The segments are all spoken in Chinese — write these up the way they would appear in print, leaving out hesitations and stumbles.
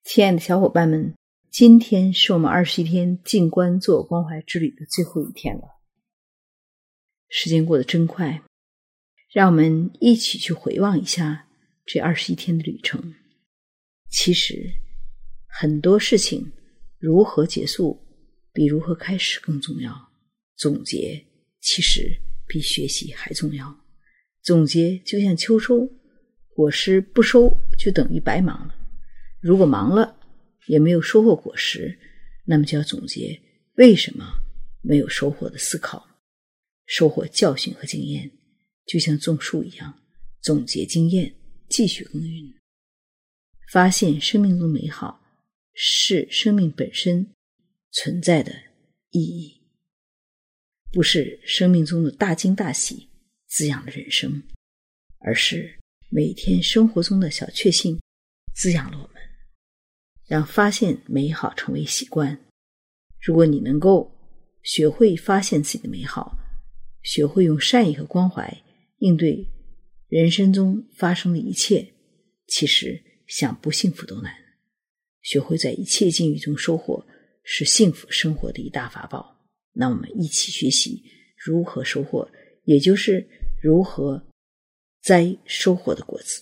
亲爱的小伙伴们，今天是我们21天静观自我关怀之旅的最后一天了。时间过得真快，让我们一起去回望一下这21天的旅程。其实很多事情如何结束比如何开始更重要，总结其实比学习还重要。总结就像秋收，果实不收就等于白忙了，如果忙了也没有收获果实，那么就要总结为什么没有收获的思考，收获教训和经验，就像种树一样，总结经验，继续耕耘。发现生命中美好是生命本身存在的意义，不是生命中的大惊大喜滋养了人生，而是每天生活中的小确幸滋养了我们，让发现美好成为习惯。如果你能够学会发现自己的美好，学会用善意和关怀应对人生中发生的一切，其实想不幸福都难。学会在一切境遇中收获，是幸福生活的一大法宝。那我们一起学习如何收获，也就是如何摘收获的果子。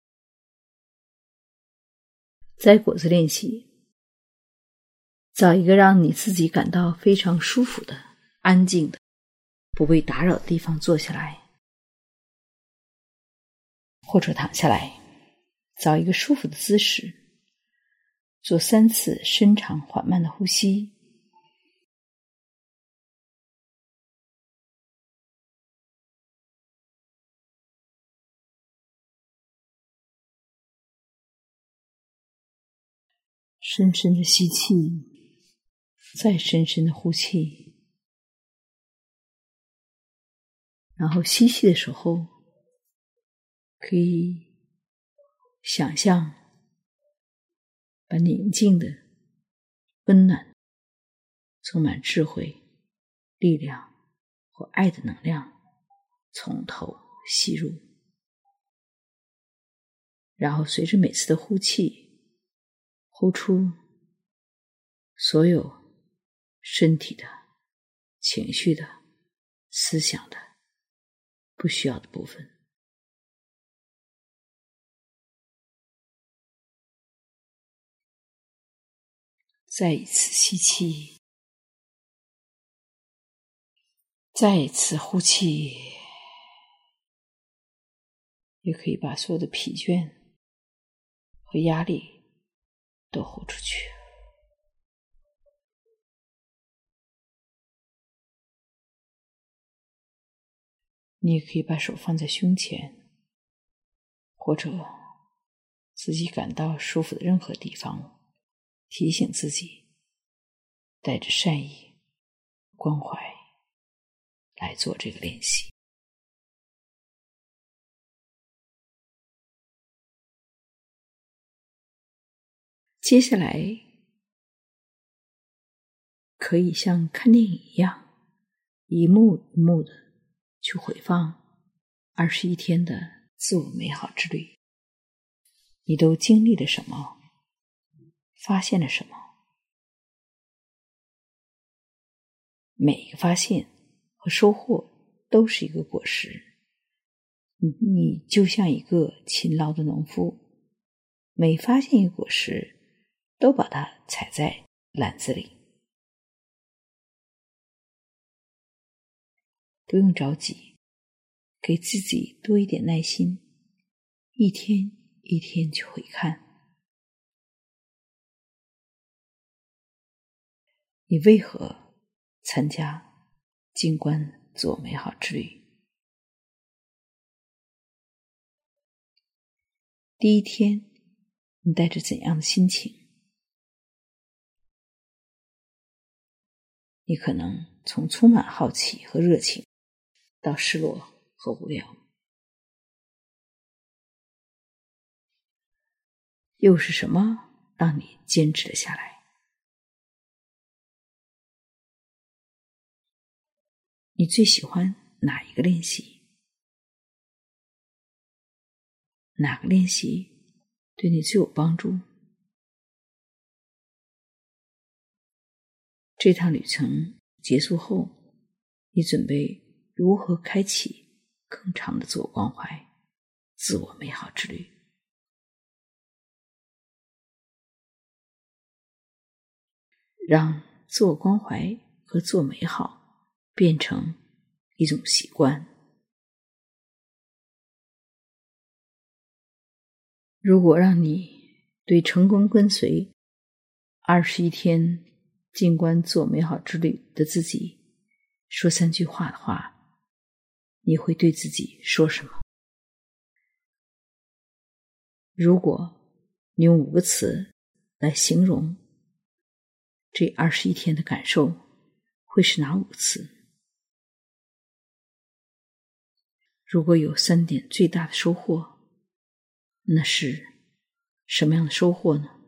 摘果子练习，找一个让你自己感到非常舒服的、安静的、不被打扰的地方坐下来，或者躺下来，找一个舒服的姿势，做3次深长缓慢的呼吸。深深的吸气，再深深的呼气，然后吸气的时候可以想象把宁静的、温暖、充满智慧、力量和爱的能量从头吸入，然后随着每次的呼气呼出所有身体的、情绪的、思想的不需要的部分。再一次吸气，再一次呼气，也可以把所有的疲倦和压力都呼出去。你也可以把手放在胸前，或者自己感到舒服的任何地方，提醒自己带着善意、关怀来做这个练习。接下来可以像看电影一样，一幕一幕的去回放21天的自我美好之旅。你都经历了什么？发现了什么？每一个发现和收获都是一个果实。你就像一个勤劳的农夫，每发现一个果实都把它采在篮子里。不用着急，给自己多一点耐心，一天一天去回看。你为何参加静观自我美好之旅？第一天你带着怎样的心情？你可能从充满好奇和热情到失落和无聊，又是什么让你坚持了下来？你最喜欢哪一个练习？哪个练习对你最有帮助？ 这趟旅程结束后，你准备如何开启更长的自我关怀、自我美好之旅？让自我关怀和自我美好变成一种习惯。如果让你对成功跟随21天静观自我美好之旅的自己说3句话的话，你会对自己说什么？如果你用5个词来形容这21天的感受，会是哪5个词？如果有3点最大的收获，那是什么样的收获呢？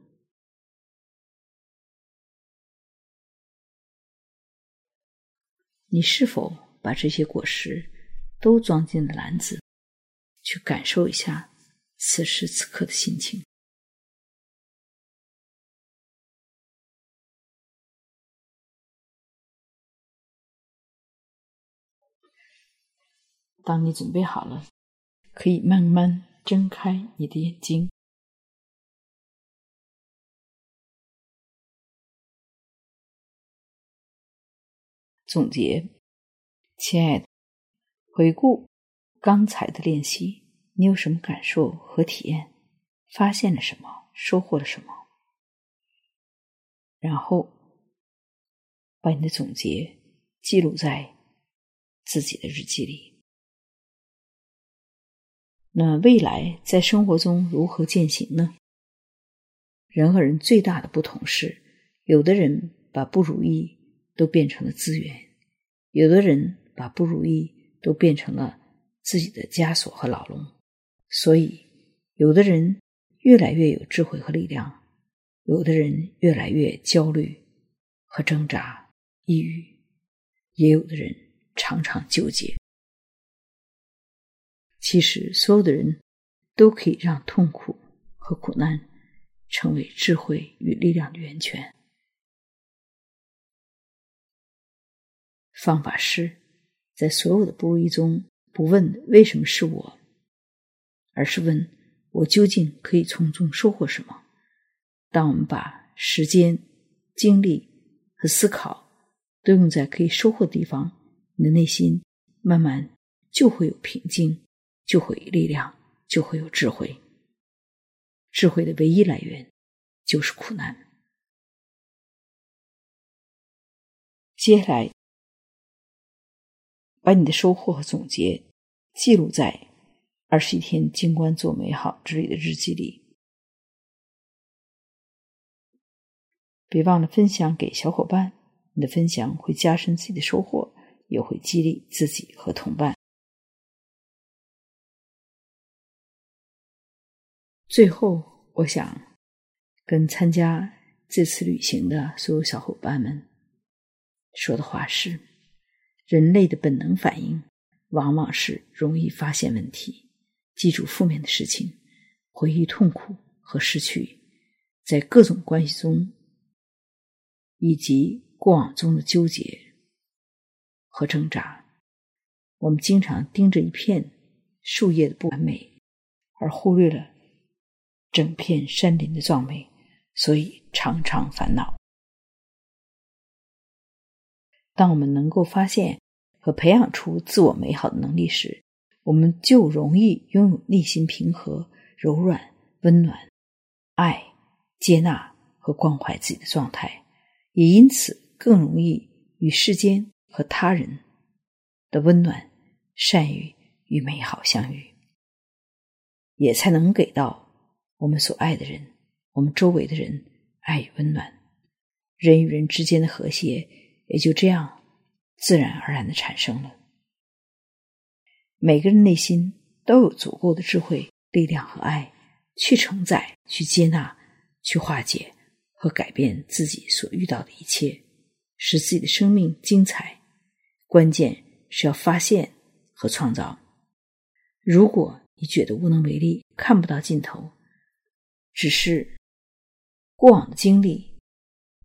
你是否把这些果实都装进了篮子，去感受一下此时此刻的心情？当你准备好了，可以慢慢睁开你的眼睛。总结，亲爱的，回顾刚才的练习，你有什么感受和体验？发现了什么？收获了什么？然后把你的总结记录在自己的日记里。那未来在生活中如何践行呢？人和人最大的不同是，有的人把不如意都变成了资源，有的人把不如意都变成了自己的枷锁和牢笼。所以有的人越来越有智慧和力量，有的人越来越焦虑和挣扎抑郁，也有的人常常纠结。其实所有的人都可以让痛苦和苦难成为智慧与力量的源泉。方法是在所有的不如意中，不问为什么是我，而是问我究竟可以从中收获什么。当我们把时间、精力和思考都用在可以收获的地方，你的内心慢慢就会有平静，就会有力量，就会有智慧。智慧的唯一来源就是苦难。接下来把你的收获和总结记录在21天静观做美好之旅的日记里，别忘了分享给小伙伴，你的分享会加深自己的收获，也会激励自己和同伴。最后，我想跟参加这次旅行的所有小伙伴们说的话是，人类的本能反应往往是容易发现问题，记住负面的事情，回忆痛苦和失去，在各种关系中以及过往中的纠结和挣扎。我们经常盯着一片树叶的不完美，而忽略了整片山林的壮美，所以常常烦恼。当我们能够发现和培养出自我美好的能力时，我们就容易拥有内心平和、柔软、温暖、爱、接纳和关怀自己的状态，也因此更容易与世间和他人的温暖、善意与美好相遇，也才能给到我们所爱的人、我们周围的人爱与温暖，人与人之间的和谐也就这样自然而然地产生了。每个人内心都有足够的智慧、力量和爱，去承载、去接纳、去化解和改变自己所遇到的一切，使自己的生命精彩。关键是要发现和创造。如果你觉得无能为力，看不到尽头，只是过往的经历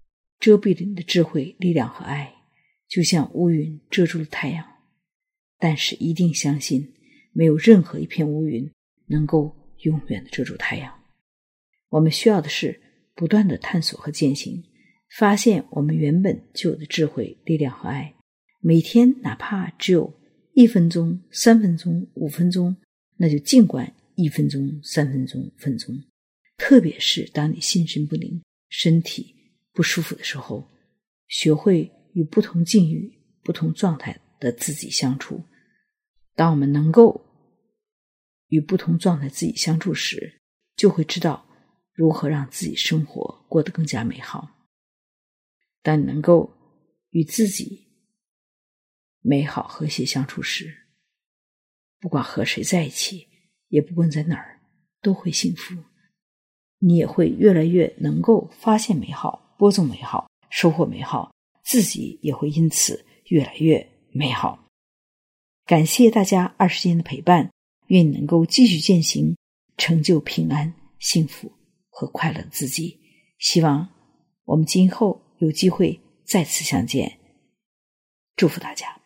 遮蔽了你的智慧、力量和爱，就像乌云遮住了太阳。但是一定相信，没有任何一片乌云能够永远的遮住太阳。我们需要的是不断的探索和践行，发现我们原本就有的智慧、力量和爱。每天哪怕只有1分钟、3分钟、5分钟，那就尽管1分钟、3分钟、5分钟。特别是当你心神不宁、身体不舒服的时候，学会与不同境遇、不同状态的自己相处。当我们能够与不同状态自己相处时，就会知道如何让自己生活过得更加美好。当你能够与自己美好和谐相处时，不管和谁在一起，也不管在哪儿，都会幸福。你也会越来越能够发现美好，播种美好，收获美好，自己也会因此越来越美好。感谢大家20天的陪伴，愿你能够继续践行，成就平安、幸福和快乐的自己。希望我们今后有机会再次相见，祝福大家。